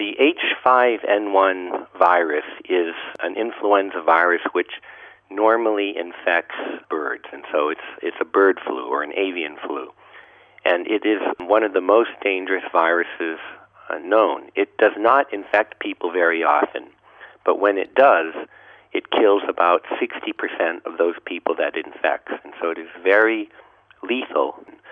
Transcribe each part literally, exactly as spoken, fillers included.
the H five N one virus is an influenza virus which normally infects birds, and so it's it's a bird flu or an avian flu. And it is one of the most dangerous viruses uh, known. It does not infect people very often, but when it does, it kills about sixty percent of those people that it infects, and so it is very lethal.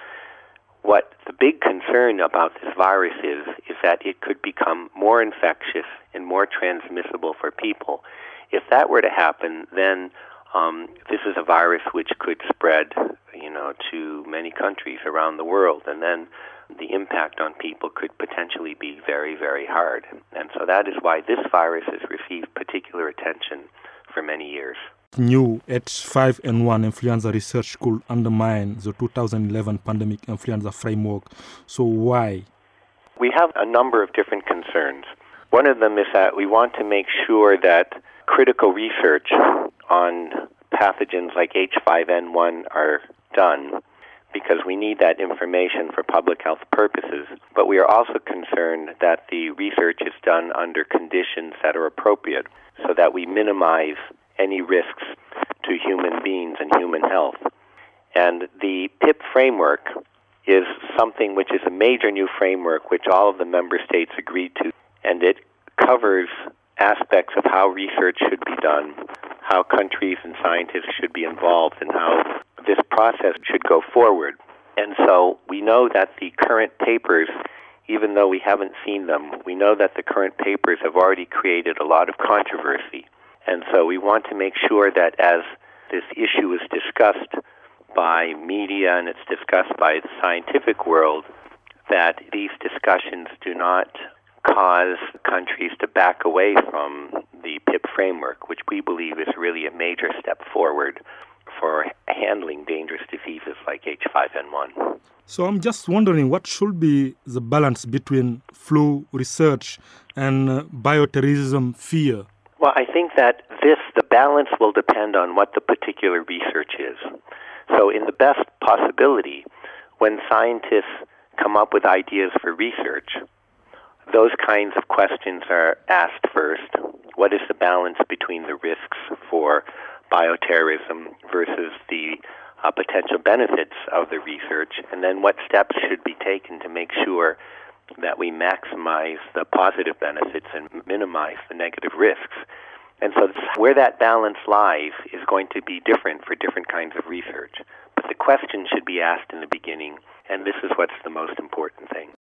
What the big concern about this virus is, is that it could become more infectious and more transmissible for people. If that were to happen, then um, this is a virus which could spread, you know, to many countries around the world, and then the impact on people could potentially be very, very hard. And so that is why this virus has received particular attention for many years. New H five N one influenza research could undermine the two thousand eleven pandemic influenza framework. So why? We have a number of different concerns. One of them is that we want to make sure that critical research on pathogens like H five N one are done, because we need that information for public health purposes. But we are also concerned that the research is done under conditions that are appropriate, so that we minimize any risks to human beings and human health. And the P I P framework is something which is a major new framework which all of the member states agreed to, and it covers aspects of how research should be done, how countries and scientists should be involved, and how this process should go forward. And so we know that the current papers, even though we haven't seen them, we know that the current papers have already created a lot of controversy. And so we want to make sure that as this issue is discussed by media and it's discussed by the scientific world, that these discussions do not cause countries to back away from the P I P framework, which we believe is really a major step forward for handling dangerous diseases like H five N one. So I'm just wondering, what should be the balance between flu research and uh, bioterrorism fear? Well, I think that this, the balance will depend on what the particular research is. So in the best possibility, when scientists come up with ideas for research, those kinds of questions are asked first. What is the balance between the risks for bioterrorism versus the uh, potential benefits of the research? And then what steps should be taken to make sure that we maximize the positive benefits and minimize the negative risks? And so where that balance lies is going to be different for different kinds of research. But the question should be asked in the beginning, and this is what's the most important thing.